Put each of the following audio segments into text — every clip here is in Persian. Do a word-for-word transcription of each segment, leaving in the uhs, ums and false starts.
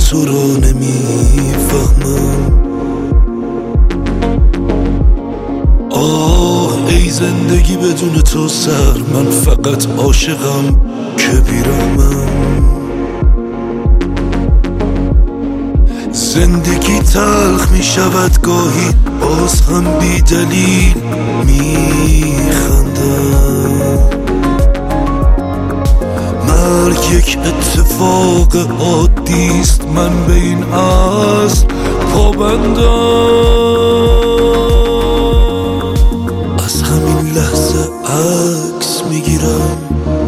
تو رو نمیفهمم. آه ای زندگی بدون تو سر، من فقط عاشقم که بیرحمم. زندگی تلخ می شود گاهی، باز هم بی دلیل می خندم. مرگ یک اتفاق عادیست، من به این اصل پابندم. از همین لحظه عکس میگیرم،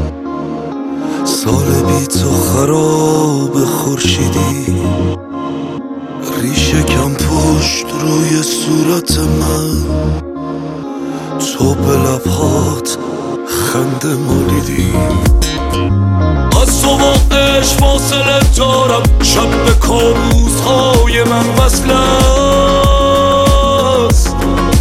سال بی تو خراب خورشیدی، ریشه کم پشت روی صورت من، تو به لبهات خنده مالیدی. از تو با عشق فاصله دارم، شب به کابوس های من وصل است.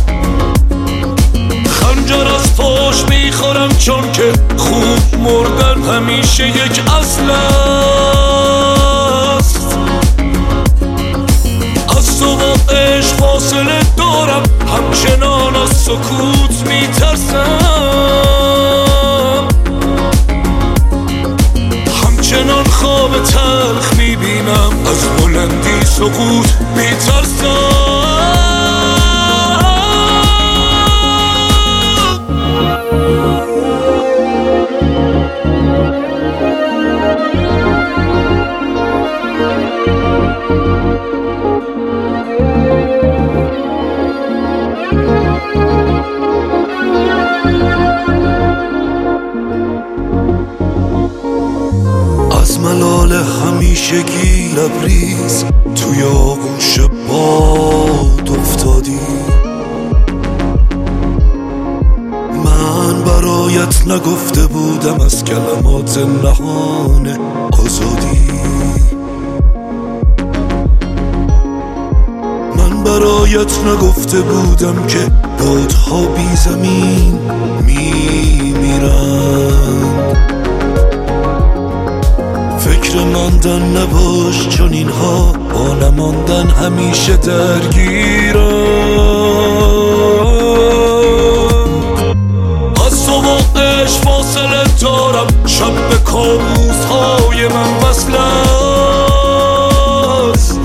خنجر از پشت میخورم چون که خوب مردن همیشه یک اصل است. از تو با عشق فاصله دارم، همچنان از سکوت میترسم. همچنان خواب تلخ میبینم، از بلندی سقوط میترسم. از ملال همیشگی لبریز توی آغوش باد افتادی. من برایت نگفته بودم از کلمات نهان آزادی. من برایت نگفته بودم که بادها بی زمین میمیرن. فکر ماندن نباش چون اینها با نماندن همیشه درگیرم. از تو با عشق فاصله دارم، شب به کابوس های من وصل است.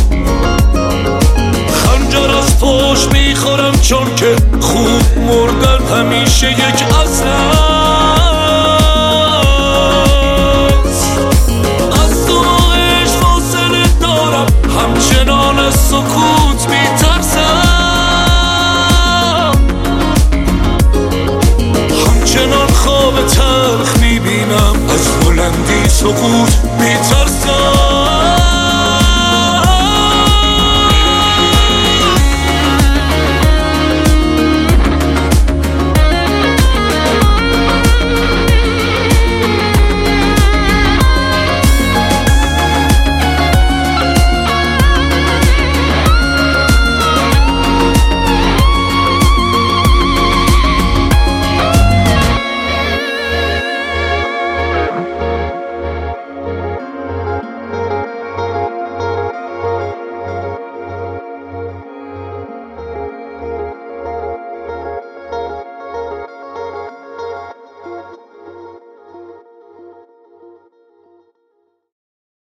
خنجر از پشت میخورم چون که خوب مردن همیشه یک اصل سکوت میترسم. همچنان خواب تلخ میبینم، از بلندی سقوط